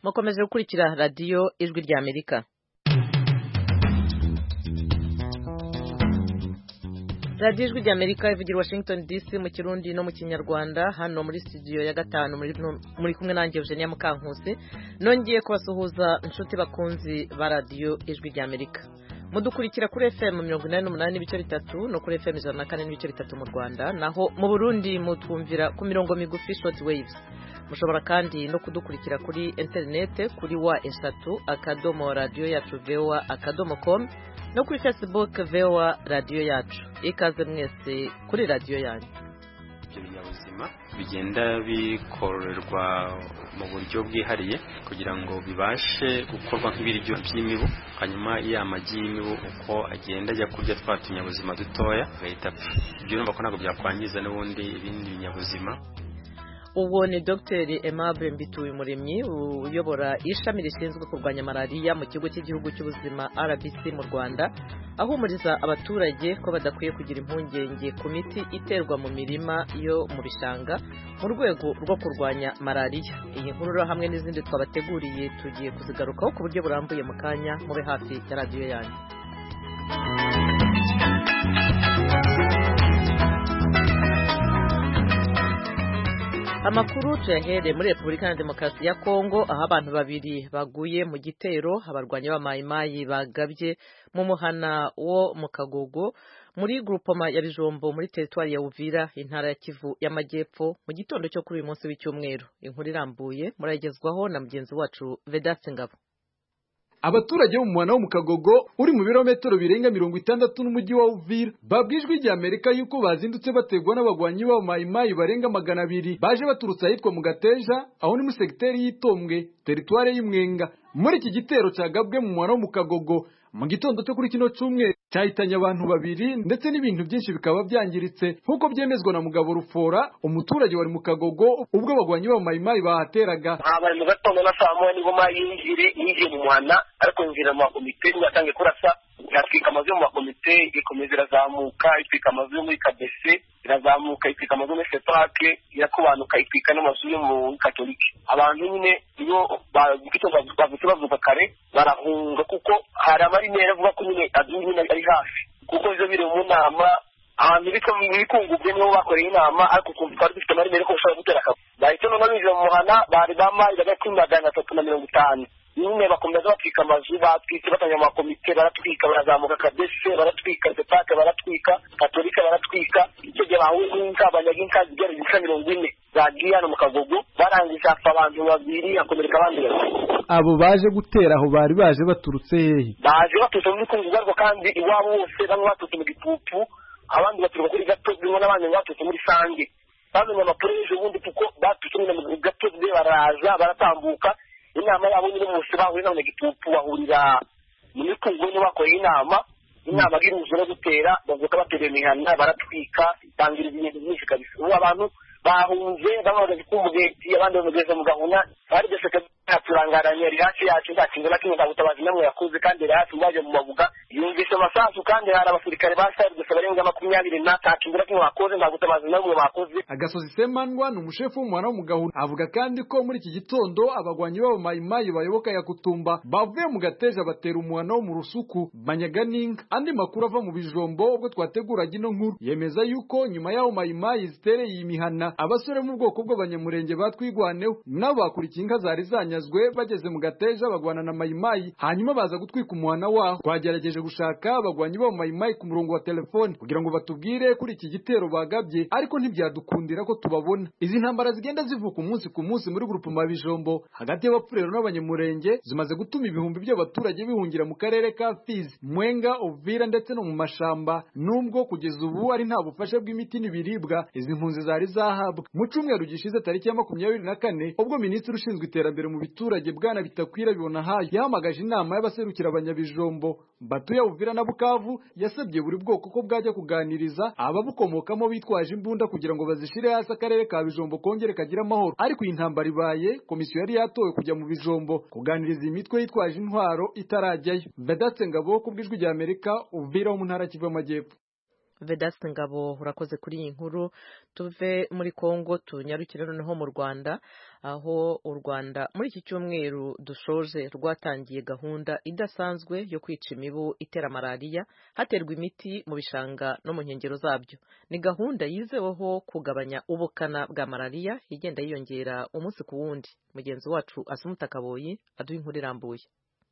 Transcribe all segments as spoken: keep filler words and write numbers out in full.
mukomeje gukurikira radiyo ijwi rya Amerika. radiyo ijwi rya Amerika ivugira Washington D C mu Kirundi no mu Kinyarwanda. Hano muri studio ya gatanu muri, muri kumwe nanjye Eugenia Mukankusi. Nongeye kubasuhuza inshuti bakunzi ba radiyo ijwi rya Amerika. Mudukurikira kuri F M mirongo inani n'umunani n'ibice bitatu no kuri F M ijana na kane n'ibice bitatu mu Rwanda, naho mu Burundi mutwumvira ku mirongo migufi short waves. Mushobora kandi no kudukurikira kuri internet kuri wa eshatu akadomo radio yacu voa akadomo com no kuri Facebook voa radio yacu. Ikaze mwese kuri radio yanyu. Ibinyabuzima bigenda bikorerwa mu buryo bwihariye kugira ngo bibashe gukorwa nk'ibiryo by'imibu, hanyuma ya magi y'imibu uko agenda ajya kurya twa tunyabuzima dutoya agahita ibyo numva ko ntabwo byakwangiza n'ubundi ibindi binyabuzima. Uwo ni Doctor Aimable Mbituyumuremyi uyobora ishami rishinzwe kurwanya malaria mu kigo cy'igihugu cy'ubuzima R B C mu Rwanda, ahumuriza abaturage ko badakwiye kugira impungenge ku miti iterwa mu mirima yo mu bishanga mu rwego rwo kurwanya malaria. Iyi nkuru hamwe n'izindi twabateguriye tugiye kuzigarukaho ku buryo burambuye mu kanya, mube hafi ya radiyo yanyu. Amakuru tuyahere muri Repubulika ya Demokarasi ya Kongo, aho abantu babiri baguye mu gitero abarwanyi ba Mayimayi bagabye mu muhana wo mu Kagogo muri groupema ya Bijombo muri territoire ya Uvira intara ya Kivu y'Amajyepfo mu gitondo cyo kuri uyu munsi w'icyumweru. Inkuru irambuye muragezwaho na mugenzi wacu Vedaste Ngabo. Abaturage bo mu mwana wo mu Kagogo uri mu birometero birenga mirongo itandatu n'umujyi wa Uvira babwijwe rya Amerika yuko bazindutse bategwa n'abagwanyi ba Mayimayi barenga magana abiri baje baturutse ahitwa mu Gateja, aho ni mu segiteri y'Itombwe territoire y'Imwenga. Muri iki gitero cyagabwe mu mwana wo mu Kagogo mu gitondo cyo kuri kino cyumweru cyahitanye abantu babiri ndetse n'ibintu byinshi bikaba byangiritse nk'uko byemezwa na Mugabo Rufora, umuturage wari mu Kagogo ubwo abagwanyi ba Mayimayi bahateraga. Abari mu gatondo na saa moya nibo mayinjire yinjiye mu mwana, ariko yinjira mu makomite yatangiye kurasa yatwika amazu yo mu makomite, ikomeza irazamuka itwika amazu yo muri K B C, irazamuka itwika amazu muri Sepake, irakubanuka itwika n'amazu yo mu Katolike. Abantu nyine iyo bagito bavutse bavuga kare barahunga kuko hari abari nera avuga ko nyine aduye nyine ari hafi, kuko izo biri mu nama ahantu biko bikungubye niho bakoreye inama, ariko kumva twari dufite mari nera ko ushobora gutera akabo. Bahita none binjira mu muhana bari bamaye bagati magana atatu na mirongo itanu. Nyine bakomeza batwika amazu, batwitse batanya mu makomite, baratwika barazamuka K B C, baratwika Sepake, baratwika Katolika, baratwika icyo gihe bahuye n'inka abanyaginka zigera ibisa mirongo ine zagiye hano mu Kagogo, barangije apfa abantu babiri akomereka abandi babiri. Abo baje gutera aho bari baje baturutse hehe? Baje baturutse muri Kongo ariko kandi iwabo wose bamwe baturutse mu Gitutu, abandi baturuka kuri Gatozi n'abandi baturutse muri Sange. Bamenye amakuru ejo bundi kuko baturutse mu Gatozi baraza baratambuka. Inama yabo nyine munsi bahurira na Gitutu bahurira muri Kongo niho bakoreye inama. Inama y'uruzo no gutera bavuga batereye imihanda baratwika tangira ibintu byinshi kabisa. Ubu abantu bahunze bamaze kumugeti, abandi bamugeze mu gahuna bari bese turangaranye ari hafi yacu ndakinga nakinga ndabutabazi namwe yakuze kandi ari hafi mbaje mu mabuga yumvise amasasu kandi hari abasirikare basari gusa barenga makumyabiri na tatu kinga kimwe bakoze ndabutabazi namwe bakoze. Agasozi Semanwa n'umushefu w'umwana wo mu Gahuna avuga kandi ko muri iki gitondo abagwanyi babo Mayimayi bayoboka ya Kutumba bavuye mu Gateja batera umwana wo mu Rusuku Banyaganinga. Andi makuru ava mu Bijombo ubwo twateguraga ino nkuru yemeza yuko nyuma yaho Mayimayi zitereye imihana abasore mu bwoko bw'abanyamurenge batwigwaneho nabo bakurikiye inka zari zanyazwe bageze mu Gateja bagwana na Mayimayi, hanyuma baza gutwika umuhana waho. Twagerageje gushaka abagwanyi ba Mayimayi ku murongo wa telefone kugira ngo batubwire kuri iki gitero bagabye, ariko ntibyadukundira ko tubabona. Izi ntambara zigenda zivuka umunsi ku munsi muri groupema Bijombo hagati y'abapfurero n'abanyamurenge zimaze gutuma ibihumbi by'abaturage bihungira mu karere ka Fizi, Mwenga, Uvira ndetse no mu mashamba, nubwo kugeza ubu ari nta bufasha bw'imiti n'ibiribwa izi mpunzi zari zahabwa. Mu cyumweru gishize tariki ya makumyabiri na kane ubwo minisitiri ushinzwe iterambere mu biturage Bwana Bitakwira bibona hayo yahamagaje inama y'abaserukira abanyabijombo batuye Uvira na Bukavu, yasabye buri bwoko ko bwajya kuganiriza ababukomokamo bitwaje imbunda kugira ngo bazishire hasi akarere ka Bijombo kongere kagira amahoro. Ariko iyi ntambara ibaye komisiyo yari yatowe kujya mu Bijombo kuganiriza imitwe yitwaje intwaro itarajyayo. Vedaste Ngabo ku bw'ijwi rya Amerika, Uvira mu ntara Kivu y'Amajyepfo. Vedaste Ngabo urakoze kuri iyi nkuru. Tuve muri Kongo tunyarukire noneho mu Rwanda, aho u Rwanda muri iki cyumweru dushoje rwatangiye gahunda idasanzwe yo kwica imibu itera malariya haterwa imiti mu bishanga no mu nkengero zabyo. Ni gahunda yizeweho kugabanya ubukana bwa malariya igenda yiyongera umunsi ku wundi. Mugenzi wacu Asumuta Kaboyi aduha inkuru irambuye.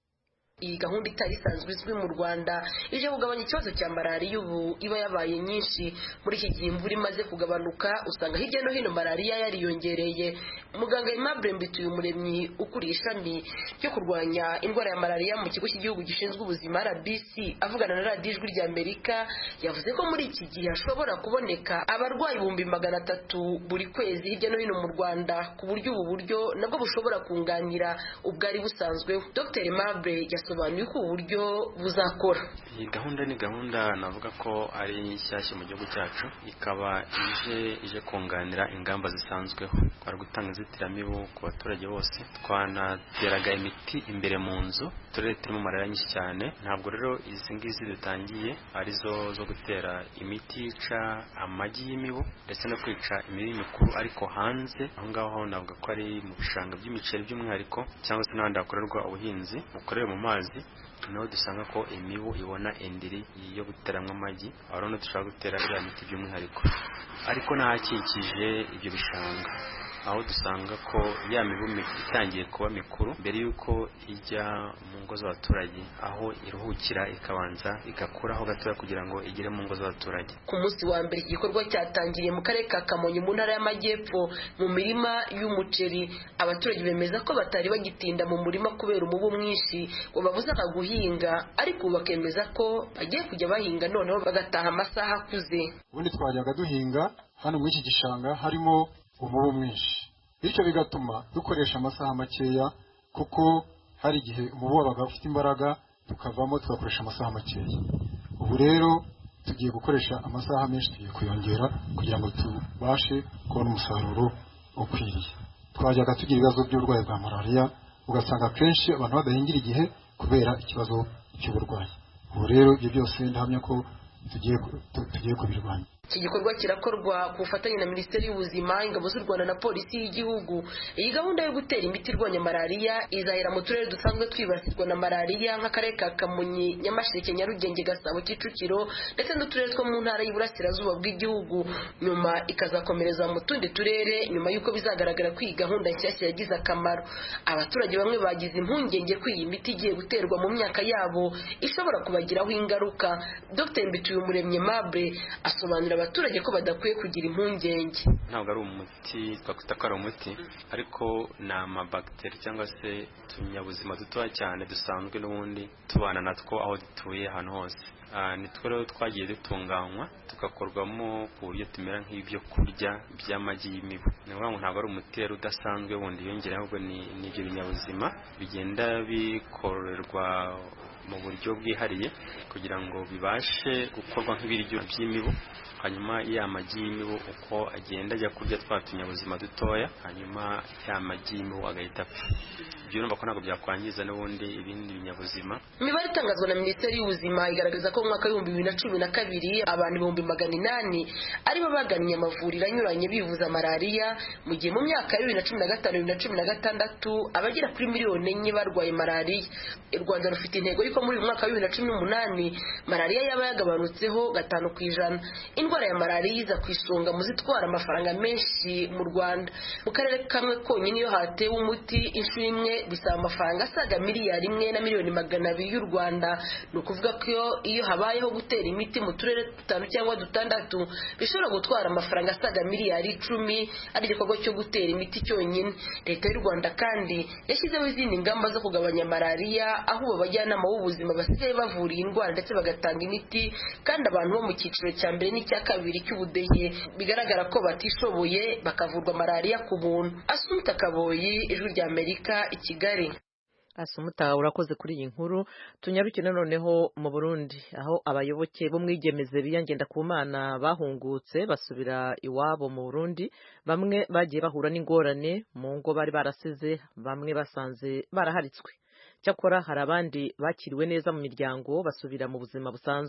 Iyi gahunda itari isanzwe izwi mu Rwanda ije kugabanya ikibazo cya malariya ubu iba yabaye nyinshi. Muri iki gihe imvura imaze kugabanuka usanga hirya no hino malariya yariyongereye. Muganga Aimable Mbituyumuremyi ukuriye ishami ryo kurwanya indwara ya malariya mu kigo cy'igihugu gishinzwe ubuzima R B C avugana na radiyo ijwi rya Amerika yavuze ko muri iki gihe hashobora kuboneka abarwayi ibihumbi magana atatu buri kwezi hirya no hino mu Rwanda, ku buryo ubu buryo nabwo bushobora kunganira ubwari busanzweho. Dr Aimable yasobanuye ko uburyo buzakora. Iyi gahunda ni gahunda navuga ko ari nshyashya mu gihugu cyacu, ikaba ije ije kunganira ingamba zisanzweho. Twari gutanga inzitiramibu ku baturage bose, twanateraga imiti imbere mu nzu, turere turimo malariya nyinshi cyane. Ntabwo rero izi ngizi dutangiye arizo zo gutera imiti yica amagi y'imibu ndetse no kwica imibu mikuru ariko hanze. Aho ngaho navuga ko ari mu bishanga by'imiceri by'umwihariko cyangwa se n'ahandi hakorerwa ubuhinzi bukorewe mu mazi, naho dusanga ko imibu ibona indiri yo guteramwa amagi, aho rero dushaka gutera iriya miti by'umwihariko. Ariko n'ahakikije ibyo bishanga, aho dusanga ko ya mibu itangiye kuba mikuru mbere y'uko ijya mu ngo z'abaturage, aho iruhukira ikabanza igakuraho gatoya kugira ngo igere mu ngo z'abaturage. Ku munsi wa mbere iki gikorwa cyatangiriye mu karere ka Kamonyi mu ntara y'Amajyepfo mu mirima y'umuceri. Abaturage bemeza ko batari bagitinda mu murima kubera umubu mwinshi ngo babuzaga guhinga, ariko bakemeza ko bagiye kujya bahinga noneho bagataha amasaha akuze. Ubundi twajyaga duhinga hano muri iki gishanga harimo umubu mwinshi, bityo bigatuma dukoresha amasaha makeya, kuko hari igihe umubu wabaga ufite imbaraga tukavamo tugakoresha amasaha makeya. Ubu rero tugiye gukoresha amasaha menshi, tugiye kuyongera kugira ngo tubashe kubona umusaruro ukwiriye. Twajyaga tugira ibibazo by'uburwayi bwa malariya, ugasanga kenshi abantu badahingira igihe kubera ikibazo cy'uburwayi. Ubu rero ibyo byose ndahamya ko tugiye tugiye kubirwanya. Iki gikorwa kirakorwa ku bufatanye na Minisiteri y'Ubuzima, Ingabo z'u Rwanda na Polisi y'Igihugu. Iyi gahunda yo gutera imiti irwanya malariya izahera mu turere dusanzwe twibasirwa na malariya nk'akarere ka Kamonyi, Nyamasheke, Nyarugenge, Gasabo, Kicukiro ndetse n'uturere two mu ntara y'Iburasirazuba bw'igihugu. Nyuma ikazakomereza mu tundi turere nyuma y'uko bizagaragara ko iyi gahunda nshyashya yagize akamaro. Abaturage bamwe bagize impungenge ko iyi miti igiye guterwa mu myaka yabo ishobora kubagiraho ingaruka. Dr Mbituyumuremyi Aimable asobanura abaturage ko badakwiye kugira impungenge. Ntabwo ari umuti twakwita ko ari umuti, ariko ni amabagiteri cyangwa se utunyabuzima dutoya cyane dusanzwe n'ubundi tubana natwo aho dutuye ahantu hose. Nitwo rero twagiye dutunganywa tugakorwamo ku buryo tumera nk'ibyo kurya by'amagi y'imibu. Ni ukuvuga ngo ntabwo ari umuti rero udasanzwe wundi yongera, ahubwo ni ibyo binyabuzima bigenda bikorerwa mu buryo bwihariye kugira ngo bibashe gukorwa nk'ibiryo by'imibu, hanyuma ya magi y'imibu uko agenda ajya kurya twa tunyabuzima dutoya, hanyuma ya magi y'imibu agahita apfa. Ibyo urumva ko ntabwo byakwangiza n'ubundi ibindi binyabuzima. Imibare itangazwa na Minisiteri y'Ubuzima igaragaza ko mu mwaka w'ibihumbi bibiri na cumi na kabiri abantu ibihumbi magana inani aribo bagannye amavuriro anyuranye bivuza malariya, mu gihe mu myaka ya bibiri na cumi na gatanu bibiri na cumi na gatandatu abagera kuri miliyoni enye barwaye malariya. U Rwanda rufite intego y'uko muri uyu mwaka wa bibiri na cumi n'umunani malariya yaba yagabanutseho gatanu ku ijana. Indwara ya malariya iza ku isonga mu zitwara amafaranga menshi mu Rwanda. Mu karere kamwe konyine iyo hatewe umuti inshuro imwe bisaba amafaranga asaga miliyari imwe na miliyoni magana abiri y'u Rwanda. Ni ukuvuga ko iyo habayeho gutera imiti mu turere dutanu cyangwa dutandatu bishobora gutwara amafaranga asaga miliyari icumi ari igikorwa cyo gutera imiti cyonyine. Leta y'u Rwanda kandi yashyizeho izindi ngamba zo kugabanya malariya, aho abajyanama b'ubuzima basigaye bavura iyi ndwara ndetse bagatanga imiti, kandi abantu bo mu cyiciro cya mbere n'icya kabiri cy'ubudehe bigaragara ko batishoboye bakavurwa malariya ku buntu. Asumuta Kaboyi, Ijwi rya Amerika, i Kigali. Asumuta urakoze kuri iyi nkuru. Tunyarukire noneho mu Burundi, aho abayoboke b'umwigemeze biyangenda ku Mana bahungutse basubira iwabo mu Burundi. Bamwe bagiye bahura n'ingorane mu ngo bari barasize, bamwe basanze baraharitswe. Cyakora hari abandi bakiriwe neza mu miryango basubira mu buzima busanzwe.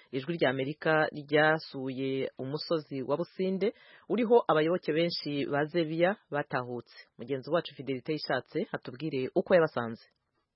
ijwi rya Amerika ryasuye umusozi wa Businde uriho abayoboke benshi ba Zebiya batahutse. Mugenzi wacu Fidelite Yishatse atubwire uko yabasanze.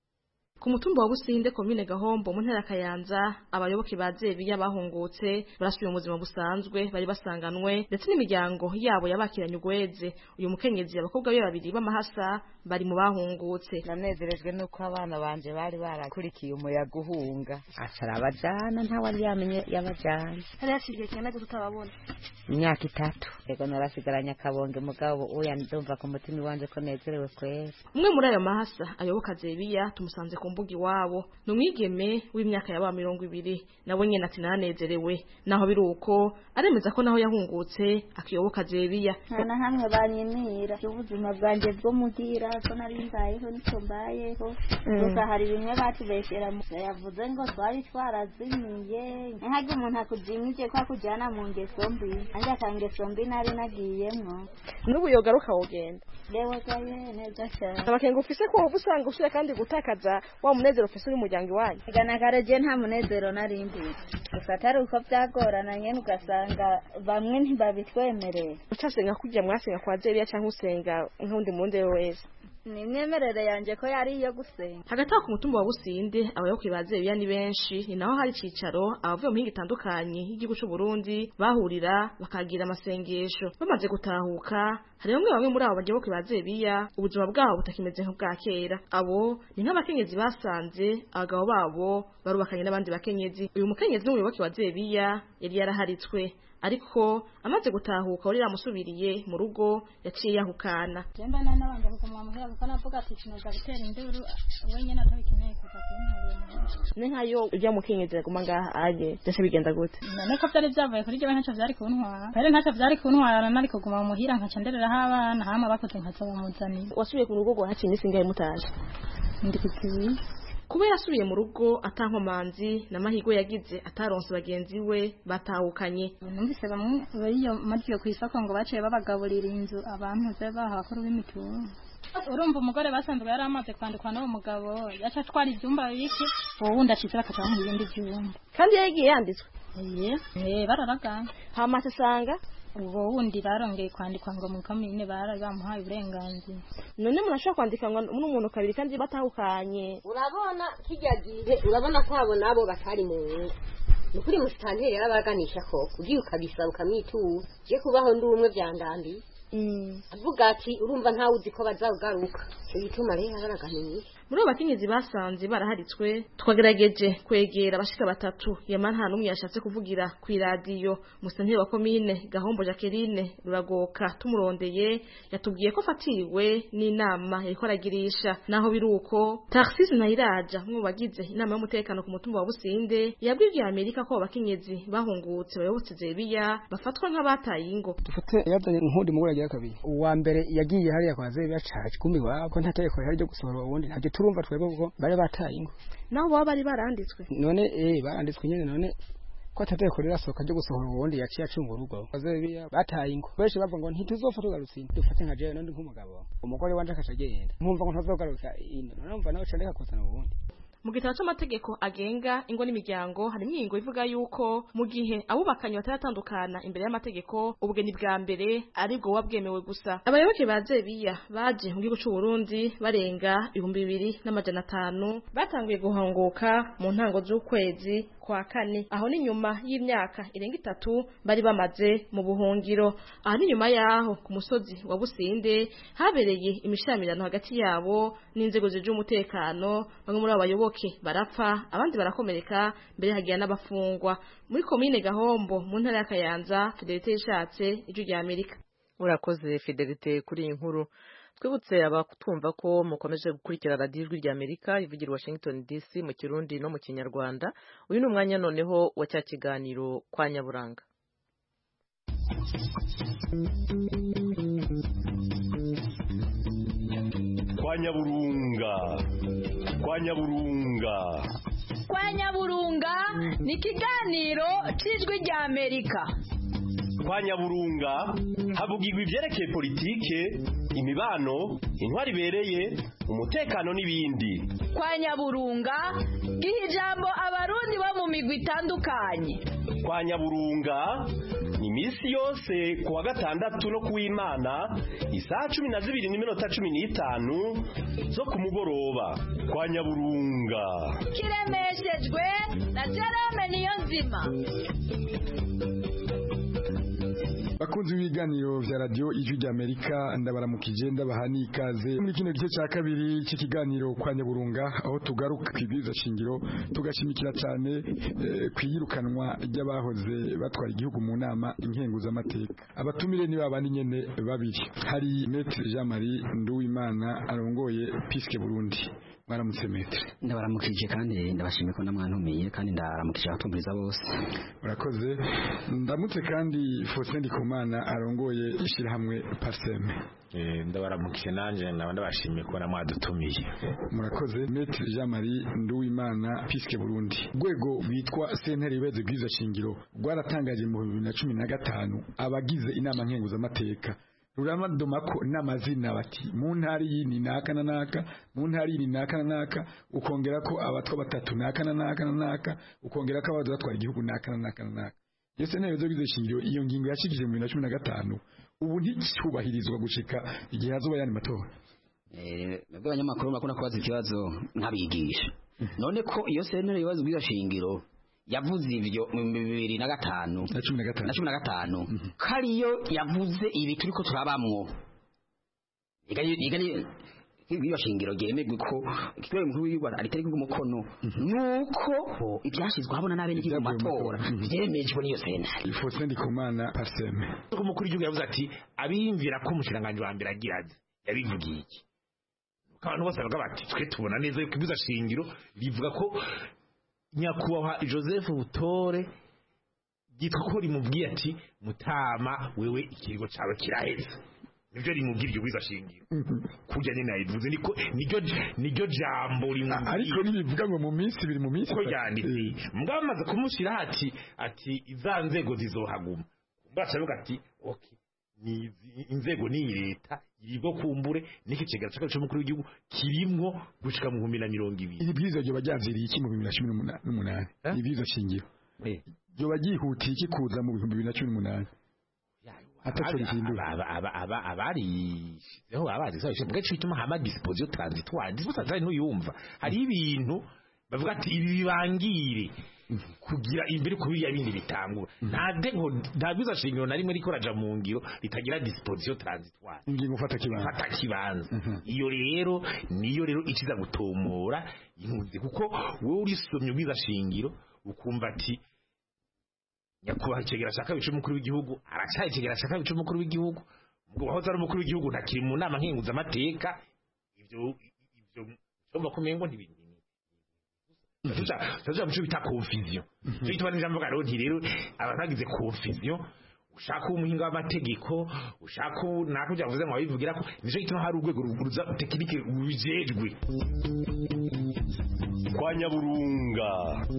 Ku mutumba wa Businde komine Gahombo mu ntara Kayanza abayoboke ba Zebiya bahungutse barasubiye mu buzima busanzwe bari basanganwe ndetse n'imiryango yabo yabakiranye ugweze. Uyu mukenyezi abakobwa be babiri b'amahasa bari mu bahungutse. Nanezerejwe nuko abana banje bari barakurikiye umuyaga uhunga acara abajana nta wari yamenye yabajana. Hari hashigiye cyane gute utababona? Imyaka itatu ego narasigaranya kabonge mugabo oya ndumva ku mutima wanje ko nezerewe kwera. Umwe muri ayo mahasa ayoboka Zebiya tumusanze ku mbuga iwabo ni umwigeme w'imyaka yaba mirongo ibiri nawe nyene ati nanezerewe naho biruko aremeza ko naho yahungutse akiyoboka Zebiya. Nta hamwe banyimira ubuzima bwanje bwo mugira ko nari mbayeho niko mbayeho gusa hari bimwe batubeshera yavuze ngo twari twarazimiye ntago umuntu akujimije ko akujyana mu ngeso mbi anje akangeso mbi nari nagiyemwo n'ubu yogaruka wogenda lewe gaye neza cyane abakenga ufise ko ubusanga ushira kandi gutakaza wa munezero ufise uri muryango wanyu igana gareje nta munezero narindi gusa atari uko byagorana nyene ugasanga bamwe ntibabitwemerera ucasenga kujya mwasenga kwa Zebiya cyangwa usenga nk'undi munde wese ni mwemerere yanje ko yari iyo gusenga. Hagati ku mutumba wa Businde abayoboke ba Zebiya ni benshi ni naho hari cicaro abavuye mu hinga itandukanye y'igihugu cy'u Burundi bahurira bakagira amasengesho. Bamaze gutahuka hari bamwe bamwe muri abo bayoboke ba Zebiya ubuzima bwabo butakimeze nk'ubwa kera. Abo ni nk'abakenyezi basanze abagabo babo barubakanye n'abandi bakenyezi. Uyu mukenyezi n'umuyoboke wa Zebiya yari yaraharitswe ariko amaze gutahuka uri ramusubiriye mu rugo yaciye yahukana. Jemba nana banje kukumwa muhera kuko navuga ati kinoza gutera induru wenyene atabikeneye kuza kuntara. Ne nkayo ujya mukenyezi guma ngaha aje byose bigenda gute? None ko byari byavuye kuri jewe ntaco vyari kuntwara. Pere ntaco vyari kuntwara nari kuguma muhira nkaca nderera abana hama bakoze nkaza bamuzanira. Wasubiye ku rugo gwa hacinye singaye mutaje. Ndi kukibi. Kuba yasubiye mu rugo atankomanzi n'amahigo yagize ataronse bagenzi we batahukanye. Numvise bamwe bariyo majiye ku isoko ngo baciye babagaburira inzu abantu ze bahakuru b'imitungo. Urumva umugore basanzwe yari amaze kwandikwa n'uwo mugabo yaca twari ibyumba biki wowe ndashitse bakaca mu bindi byumba. Kandi yagiye yanditswe. Eh eh bararaga. Hama sanga ubu wundi barongeye kwandikwa ngo mu kamine baraga bamuhaye uburenganzira. None murashaka kwandika ngo n'umuntu kabiri kandi batahukanye. Urabona kijagiye urabona ko abo nabo batari mu nukuri musitanteri yarabaganisha ko ugiye ukabisa ukamwitu je kubaho ndi umwe byandambi. Mm. Avuga ati urumva ntawe uzi ko bazagaruka. Cyo gituma rero abaraganiye. Muri abakenyezi basanze baraharitswe twagerageje kwegera abashika batatu yamara nta numwe yashatse kuvugira ku radio. Musanteri wa komine Gahombo Jacqueline Ruragoka tumurondeye yatubwiye ko fatiriwe n'inama yariko aragirisha naho biruko Tarsis Nairaja mu bagize inama y'umutekano ku mutumba wa Businde yabwiye Amerika ko abakenyezi bahungutse bayobotse Zebiya bafatwa nk'abataye ingo. Dufate yazanye nk'undi mugore yagiye kabiri. Uwa mbere yagiye hariya kwa Zebiya caje kumi wako ntategeko ryo gusohora ubundi ntabyo turumva twebwe ko bari bataye ingo. Naho baba bari baranditswe. None eh baranditswe nyene none ko tategeko rirasohoka ryo gusohora ubundi yaciye acunga urugo. Zebiya bataye ingo. Benshi bavuga ngo ntituzofa tugarutsinda. Dufate nka jewe none nk'umugabo. Umugore wanje akacagenda. Nkumva ngo ntazogaruka ino. Numva nawe candeka kuzana ubundi. Mu gitabo cy'amategeko agenga ingo n'imiryango hari ingingo ivuga yuko mu gihe abubakanye bataratandukana imbere y'amategeko ubugeni bwa mbere ari bwo wabwemewe gusa. Abayoboke ba Zebiya baje mu gihugu cy'u Burundi barenga ibihumbi bibiri n'amajana atanu batanguye guhanguka mu ntango z'ukwezi kwa kane. Aho ni nyuma y'imyaka irenga itatu bari bamaze mu buhungiro. Aha ni nyuma yaho ku musozi wa Businde habereye imishamirano hagati yabo n'inzego z'umutekano. Bamwe muri abayoboke barapfa abandi barakomereka mbere hagiye n'abafungwa. Muri komine Gahombo mu ntara ya Kayanza Fidelite Yishatse ijwi rya Amerika. Urakoze Fidelite kuri iyi nkuru. Twibutse abatumva ko mukomeje gukurikira radio ijwi rya Amerika ivugira Washington D C mu Kirundi no mu Kinyarwanda. Uyu ni umwanya noneho wa cya kiganiro kwa Nyaburanga. Kwa Nyaburunga. Kwa Nyaburunga. Kwa Nyaburunga ni kiganiro cy'ijwi rya Amerika. kwa Nyaburunga havugirwa ivyerekeye politike, imibano, intwari ibereye, umutekano n'ibindi. Kwa Nyaburunga giha ijambo abarundi bo mu migwi itandukanye. Kwa Nyaburunga ni imisi yose kuwa gatandatu no kuw'Imana isaha cumi na zibiri n'iminota cumi n'itanu zo ku mugoroba. Kwa Nyaburunga kiremeshejwe na Jerome Niyonzima. Bakunzi b'ibiganiro vya radio Ijwi ry'Amerika, ndabaramukije ndabahani ikaze muri kino gice ca kabiri cy'ikiganiro kwa Nyaburunga, aho tugaruka kwibwiza shingiro tugashimikira cyane eh, kwiyirukanwa ry'abahoze batwara igihugu mu nama inkenguza amateka. Abatumire ni babandi nyene babiri, hari Maître Jean Marie Nduwimana arongoye Piske Burundi. Mwaramutse Maître. Ndabaramukije kandi ndabashimiye ko namwantumiye kandi ndaramukije abatumiriza bose. Urakoze. Ndamutse kandi Faustin Ndikumana arongoye ishirahamwe Parseme. Eh ndabaramukije nanje naba ndabashimiye ko namwadutumiye. Murakoze. Maître Jean Marie Nduwimana Piske Burundi. Rwego rwitwa Sentare Ibeze Bwiza Shingiro rwaratangaje mu bibiri na cumi na gatanu abagize inama nkenguza amateka. Ruramadoma ko n'amazina bati mu ntari yini naka na naka, mu ntari yini naka na naka, ukongera ko abatwa batatu naka na naka na naka, ukongera ko abaza batwara igihugu naka na naka na naka. Yese nayo zo bizeshingiro iyo ngingo yashikije mu bibiri na cumi na gatanu ubu nticubahirizwa gushika igihe hazoba yani matora. Eh nabwo abanyamakuru bakunda kubaza ikibazo nkabigisha. None ko iyo sentare ibibazo bizashingiro yavuze ivyo mu bibiri na gatanu na cumi na gatanu na cumi na gatanu kariyo yavuze ibi turiko turabamwo igani igani ibibashingiro gemegwe ko kitwe mu w'Rwanda ari tari umukono nuko ibyashizwe habona nabene kigo matora byemejwe niyo sentare. Faustin Ndikumana Parseme umukuru w'igihugu yavuze ati abiyumvira ko umushiranganje wa mbere agiraze yabivugiye iki abantu bose bavuga bati twe tubona neza yuko ibizashingiro rivuga ko Nyakubaha Joseph Butore gitwa ko rimubwiye ati Mutama wewe ikirigo cawe kiraheze nivyo rimubwiye ibyo biza shingiro kujya nyine nayivuze niko niryo niryo jambo rimubwiye ariko nibivuga ngo mu minsi biri mu minsi ko yanditse mbamaze kumushira ati ati izanzego zizohaguma mbacavuga ati okay ni inzego ni leta irigo kumbure niki kigera cyaka cy'umukuru w'igihugu kirimwo gushika mu bihumbi na mirongo ibiri. Ibi byiza byo bajyanziriye iki mu bibiri na cumi n'umunani ibizo shingiro byo bagihutiye iki kuza mu bihumbi bibiri na cumi n'umunani ataco rihindura aba aba abari aho abazi sayo mbwe cyituma hama disposition transitoire disposition ntuyumva hari ibintu bavuga ati ibi bibangire kugira imbere kubiriya bindi bitangura nade ngo ndabiza shingiro nari muri koraja mu ngiro ritagira disposition transitoire ingingo fata kibanza fata kibanza iyo rero niyo rero ikiza gutomora inkuzi kuko wowe urisomye ubwiza shingiro ukumva ati Nyakubaha kigera shaka bicu mukuru w'igihugu aracaye kigera shaka bicu mukuru w'igihugu ngo wahoze ari umukuru w'igihugu ntakiri mu nama nkenguza amateka ibyo ibyo cyomba kumengo ntibindi Tuja tuja mchu bita confusion. Cyo itwa n'ijambo garo nti rero abazagize confusion ushaka umuhinga w'amategeko ushaka nako byavuze ngo abivugira ko nico gituma hari urwego ruguruza tekinike rubijejwe. Kwa Nyaburunga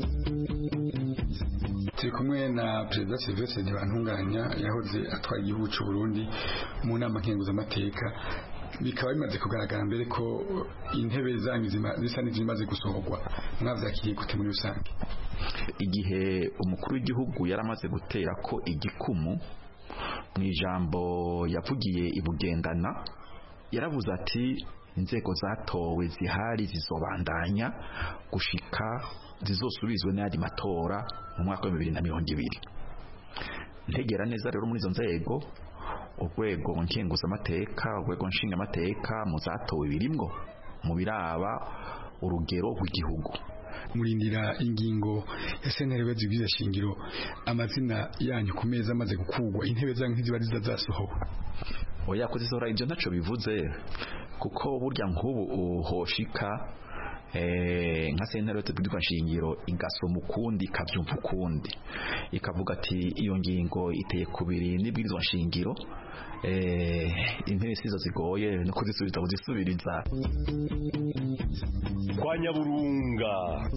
turi kumwe na Perezida Sylvestre Ntibantunganya yahoze atwara igihugu cy'u Burundi mu nama nkenguza amateka. Bikaba bimaze kugaragara mbere ko intebe zanyu zisa n'izimaze gusohorwa mwavyakiriye gute muri rusange. Igihe umukuru w'igihugu yaramaze gutera ko igikumu mu ijambo yavugiye ibugendana yaravuze ati inzego zatowe zihari zizobandanya gushika zizosubizwe n'andi matora mu mwaka wa bibiri na mirongo ibiri. Ntegera neza rero muri izo nzego urwego nkenguza amateka urwego nshinga amateka muzatowe birimwo mu biraba urugero rw'igihugu. Murindira ingingo ya sentare bazibwiza shingiro amazina yanyu ku meza amaze gukugwa intebe zanyu ntiziba zizasohowe. Oya kuzisohora ibyo ntaco bivuze kuko burya nk'ubu uhoshika eh nka sentare tubwirwa shingiro igasoma ukundi kavyumva ukundi ikavuga ati iyo ngingo iteye kubiri nibwirizwa shingiro eh intebe sizo zigoye no kuzisubiza kuzisubiriza kwa Nyaburunga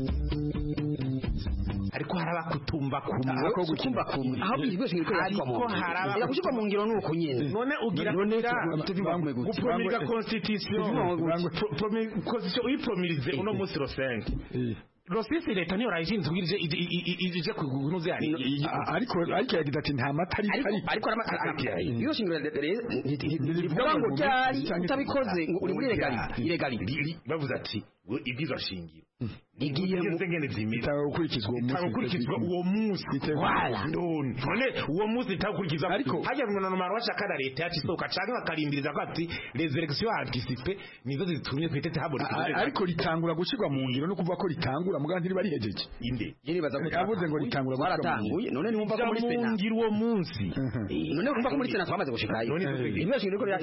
ariko haraba kutumba kumwe ko gutumba kumwe aho bigwe shingiro ariko haraba ya kushika mu ngiro nuko nyene none ugira none tuvimwe gute gupromira constitution constitution uyipromirize uno munsi ro cinq Rosisi leta niyo rayishinzwe ije ije kugunuze ari ariko ariko yagize ati nta matari ariko iyo shingiro rivuga ngo cyari utabikoze ngo uri muri legali ilegali bavuze ati ibyizo shingiro igiye mu ngene zimira takurikizwa umunsi takurikizwa uwo munsi wala ndone none uwo munsi takurikizwa ariko hajya ngo nomaro washaka na leta yacu isoka cyangwa akarimbiriza ko ati les élections anticipées nizo zitumye kwitete habona ariko ritangura gushirwa mu ngiro no kuvuga ko ritangura muga ntiri bari hejeje inde yiri baza ko yavuze ngo ritangura baratanguye none nimumva ko muri sena ngiro uwo munsi none kumva ko muri sena twamaze gushikayo ibyo shingiro ko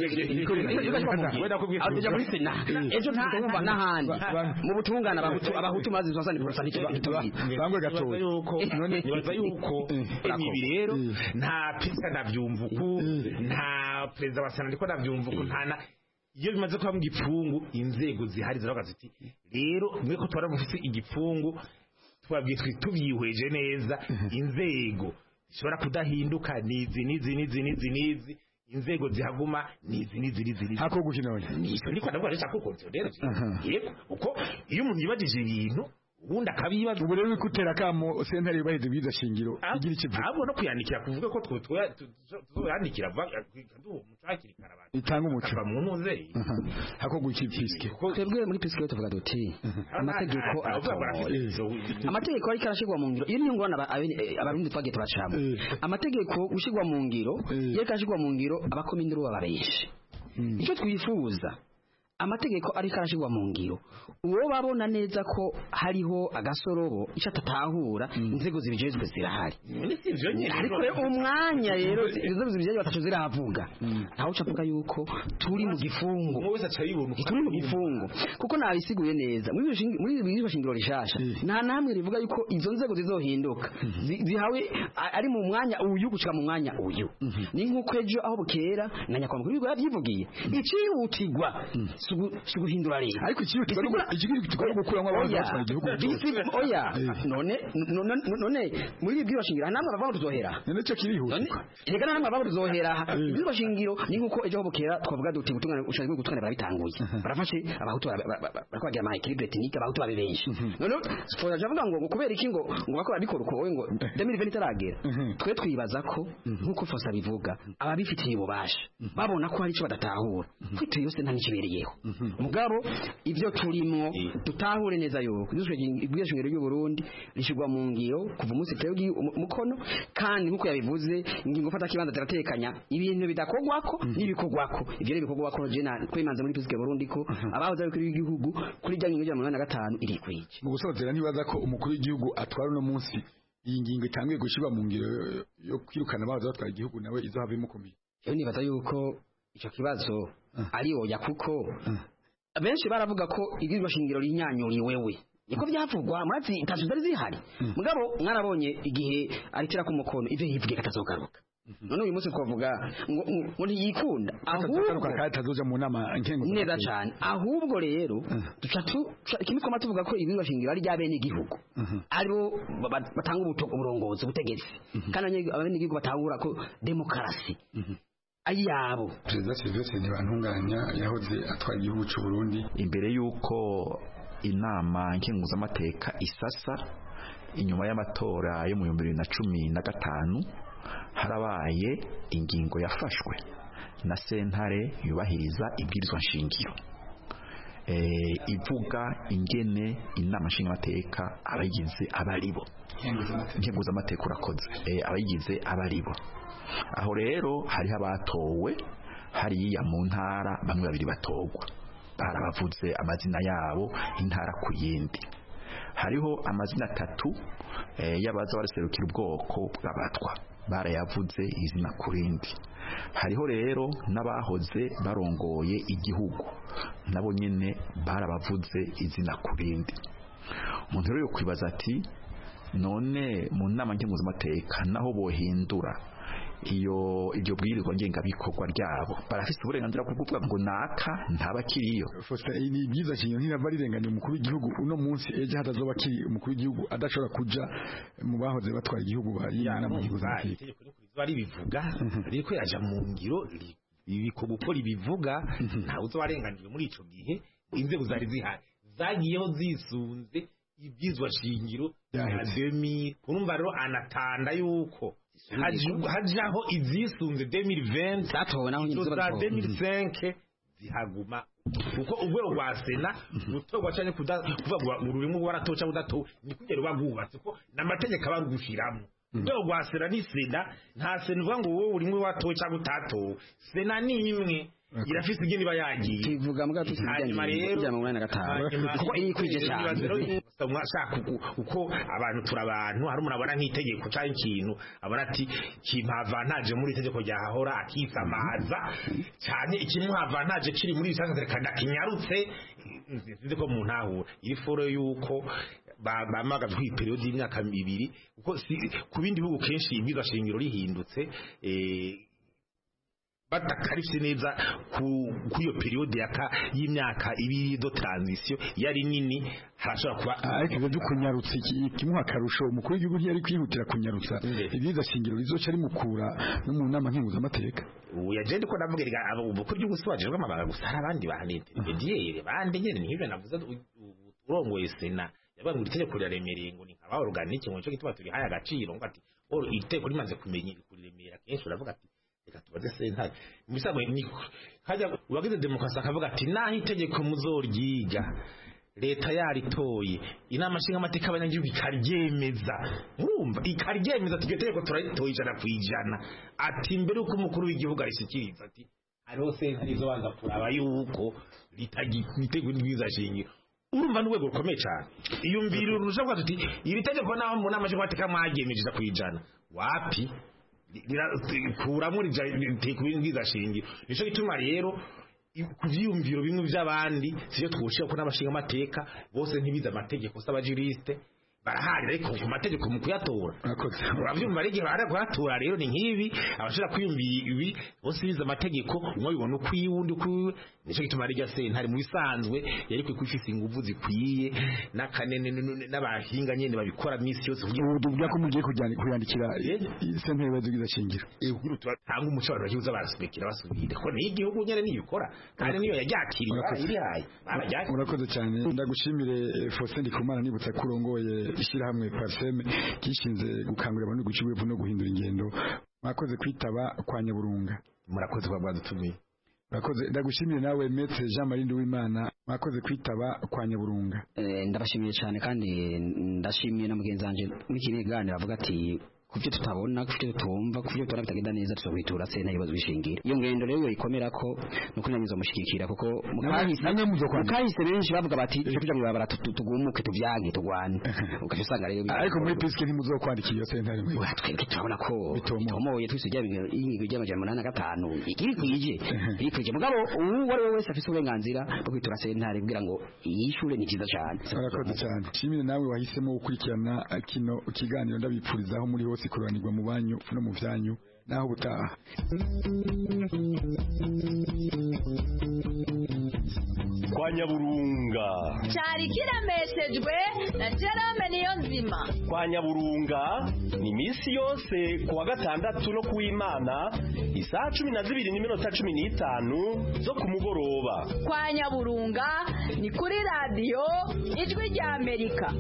yaje muri sena ejo ntumva nahandi mu butungana abahutu abahutu mazi twasani porosani bangwe gatoya yuko none nibaza yuko ibi rero nta pizza ndavyumva uko nta president wa sena ndiko ndavyumva uko ntana iyo bimaze kuba mu gipfungu inzego zihari ziravuga ziti rero mwe ko twara mufite igipfungu twabwiye tubyihweje neza inzego zishobora kudahinduka nizi nizi nizi nizi nizi inzego zihaguma nizi nizi nizi nizi hako gukinone nizo niko ndavuga rero ko rero yego uko iyo umuntu yibagije ibintu ubundi akabibaza ubu rero ikutera kamo sentare yubahize biza shingiro igira ikivuga ahubwo no kuyandikira kuvuga ko twe tuyandikira mucakiri karabana itanga umuco mu ntuze hako gukipiske twebwe muri piske tuvuga duti amategeko amategeko ari karashigwa mu ngiro iyo niyo ngwana abarundi twagiye tubacamo amategeko gushigwa mu ngiro iyo kashigwa mu ngiro abakomindiro babareshe icyo twifuza amategeko ari karashigwa mu ngiro uwo babona neza ko hariho agasorobo icyo atatahura inzego zibijejwe zirahari ariko umwanya rero inzego zibijejwe batacu ziravuga ntaho ucavuga yuko turi mu gifungo turi mu gifungo kuko nabisiguye neza muri ibi bishingiro rishasha nta namwe rivuga yuko izo nzego zizohinduka zihawe ari mu mwanya uyu gushika mu mwanya uyu ni nkuko ejo aho bukera na nyakwa mukuru yabyivugiye icihutirwa suguhindura rero ariko ikiyo ikigiri tukora gukuramo abantu batwaye igihugu oya none none muri ibyo bashingiro namwe bava tuzohera none cyo kirihuta reka namwe bava tuzohera ibyo bashingiro ni nkuko ejo bukera twavuga duti gutungana ushaka gutungana barabitanguye barafashe abahutu barakwagira ama equilibre technique abahutu babe benshi none siporo javuga ngo kubera iki ngo ngo bakora bikora uko ngo deux mille vingt taragera twe twibaza ko nkuko fosa bivuga ababifitiye ububasha babona ko hari cyo badatahura kwite yose nta nikibereyeho mugabo ibyo turimo tutahure neza yuko ibwishingiro y'u Burundi rishigwa mu ngiro kuva umunsi twebwe umukono kandi nkuko yabivuze ingingo fata kibanza teratekanya ibintu bidakogwako n'ibikogwako ibyo rero bikogwako jena kwemanza muri Piske Burundi ko abahoza bikuri w'igihugu kuri jya ngingo ya mirongo ine na gatanu iri kwije mu gusozera ntibaza ko umukuru w'igihugu atwara no munsi iyi ngingo itangiye gushirwa mu ngiro yo kwirukana abahoza batwara igihugu nawe izo have mukomeye yo nibaza yuko ico kibazo ari oya kuko benshi baravuga ko igizwe shingiro rinyanyuri wewe niko byavugwa murazi itazo zari zihari mugabo mwarabonye igihe aritira ku mukono ivyo yivuge katazogaruka none uyu munsi twavuga ngo ngo yikunda ahubwo katazoja mu nama nkengo neza cyane ahubwo rero duca tu kimikoma tuvuga ko ibintu bashingiro ari ryabene igihugu aribo batanga uburongozi butegetsi kandi abene igihugu batahura ko demokrasi ayabo Perezida Sylvestre Ntibantunganya yahoze atwara igihugu cy'u Burundi imbere yuko inama nkenguzamateka isasa inyuma y'amatora yo mu bihumbi bibiri na cumi na gatanu harabaye ingingo yafashwe na sentare yubahiriza ibwirizwa nshingiro eh ivuga ingene inama nshingamateka abayigize abaribo nkenguzamateka urakoze eh abayigize abaribo aho rero hariho abatowe hariya mu ntara bamwe babiri batogwa barabavuze amazina yabo intara ku yindi hariho amazina atatu eh, y'abaza baraserukira ubwoko bw'abatwa barayavuze izina ku rindi hariho rero n'abahoze barongoye igihugu nabo nyene barabavuze izina ku rindi umuntu rero kwibaza ati none mu nama nkenguzamateka naho bohindura iyo iryo bwirizwa ngenga bikorwa ryabo barafise uburenganzira bwo kuvuga ngo naka ntabakiriyo Faustin ni byiza kinyo ntibava rirenganya umukuru w'igihugu uno munsi ejo hatazoba kiri umukuru w'igihugu adashobora kuja mu bahoze batwara igihugu bari n'amagihugu bari bivuga ariko yaja mu ngiro ibiko gukora ibivuga ntawe uzobarenganije muri ico gihe inzego zari zihari zagiyeho zisunze ibyizwa shingiro ya demi urumva rero anatanda yuko hajaho izisunze deux mille vingt zatobona aho nyine za deux mille cinq zihaguma kuko urwego rwa sena rutogwa cyane kuvuga ururimo waratoca udato ni kugera bagubatse ko n'amategeko abarugushiramo urwego rwa sena ni sena nta sena uvuga ngo wowe urimo watoca utato sena ni imwe irafise igini bayagiye tuvuga mbwa hanyuma rero ya mwana gatanu kuko iri kwije cyane mwashaka uko abantu turabantu hari umuntu abona nk'itegeko cyangwa ikintu abona ati kimpavantaje muri itegeko ryahahora akisamaza cyane ikimuhavantaje kiri muri bisanzwe kandi kinyarutse nzi ko mu ntahura iri foro yuko bamaga kwi period y'imyaka ibiri kuko ku bindi bihugu kenshi ibwiza shingiro rihindutse eh batakarifise neza ku iyo periode yaka y'imyaka ibiri do transition yari nini harashobora kuba ariko byo dukunyarutse kimuha karusho umukuru w'igihugu yari kwihutira kunyarutsa ibyiza shingiro bizoca ari mukura no mu nama nkinguza amateka uya je ndiko ndavuga ubukuru byo gusubajije bw'amabanga gusa hari abandi bahanite ndiye bande nyene nihibe navuze urongoye sena yabaye mu itegeko ryaremereye ngo ni nkaba organique ngo cyo gituma turi haya agaciro ngo ati or iteko rimaze kumenya kuriremera kenshi uravuga ati reka tubaze sentare mubisago ni haja uragize demokarasi akavuga ati naho itegeko muzoryiga leta yaritoye inama nshinga amateka abanyagihugu ikaryemeza murumva ikaryemeza tugetegeko turayitoye ijana ku ijana ati mbere uko umukuru w'igihugu arishikiriza ati hariho sentare izo banza kuraba yuko litagitego n'ibyiza shingiro urumva n'urwego rukomeye cyane iyo mbiri urusha bwa tuti iri tegeko naho mu nama nshinga amateka mwagemeje ku ijana wapi kuramo kubingiza shingiro nico gituma rero kuvyumviro bimwe by'abandi siyo twushye ko n'abashinga amateka bose ntibiza amategeko s'abajuriste barahari ariko ku mategeko mu kuyatora uravyumva rege bara kuyatora rero ni nkibi abashira kwiyumvira ibi bose biza amategeko umwe bibona uko yiwundi uko nico gituma rege sentare mu bisanzwe yari kwifisa inguvu zikwiye n'akanene n'abahinga nyene babikora misi yose ubuduga ko mugiye kujyana kuyandikira sentare bazugiza shingiro ehuru tanga umuco baragize barasubikira basubire ko ni igihugu nyene nibikora kandi niyo yajakiriye iri hayi barajyanye urakoze cyane ndagushimire Faustin Ndikumana nibutsa kurongoye ishyirahamwe Parseme kishinze gukangurira abantu gucibwe no guhindura ingendo mwakoze kwitaba kwa Nyaburunga murakoze kwa badutumiye murakoze ndagushimire nawe Maître Jean Marie Nduwimana mwakoze kwitaba kwa Nyaburunga eh ndabashimiye cyane kandi ndashimiye na mugenzi wanje n'ikiniganira avuga ati kuvyo tutabona kuvyo tutumva kuvyo tubona bitagenda neza tuzokwitura sena ibibazo bishingira iyo ngendo rero ikomera ko nuko nanyuza mushikikira kuko mukahise benshi bavuga bati cyo kuja mwibabara tugumuke tuvyange tugwane ugaje usanga rero ariko muri piske ntimuzokwandikira iyo sentare muri twebwe turabona ko bitomoye twisujya ingingo y'amajana umunani na gatanu ikiri kwije iri kwije mugabo uwo ari wese afise uburenganzira bwo kwitura sentare kugira ngo yishure ni cyiza cyane arakoze cyane shimire nawe wahisemo gukurikirana kino kiganiro ndabipfurizaho muri hose kuranirwa mu banyu no mu vyanyu naho butaha kwa Nyaburunga cyari kiremeshejwe na Jerome Niyonzima kwa Nyaburunga ni misi yose kuwa gatandatu no kuw'Imana isaha cumi na zibiri n'iminota cumi n'itanu zo ku mugoroba kwa Nyaburunga ni kuri radio Ijwi rya Amerika.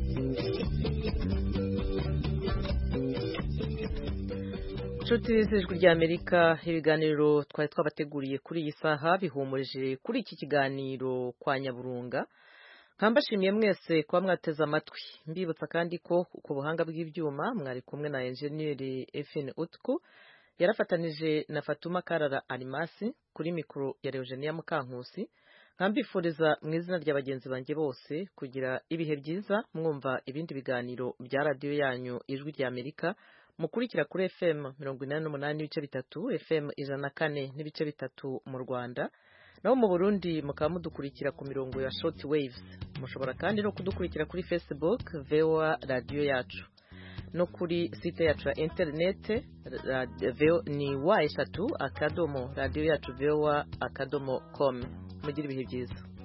Inshuti z'Ijwi rya Amerika ibiganiro twari twabateguriye kuri iyi saha bihumurije kuri iki kiganiro kwa Nyaburunga nkambashimiye mwese kuba mwateze amatwi mbibutsa kandi ko ku buhanga bw'ibyuma mwari kumwe na engineer Efin Utku yarafatanije na Fatuma Karara Alimasi kuri mikro ya Eugenia Mukankusi nkambifuriza mu izina rya bagenzi banjye bose kugira ibihe byiza mwumva ibindi biganiro bya radio yanyu Ijwi rya Amerika mukurikira kuri F M mirongo inani n'umunani n'ibice bitatu F M ijana na kane n'ibice bitatu mu Rwanda naho mu Burundi mukaba mudukurikira ku mirongo ya short waves mushobora kandi no kudukurikira kuri Facebook V O A radio yacu no kuri site yacu ya interinete ni wa eshatu akadomo radiyo yacu vowa akadomo com. mugire ibihe byiza.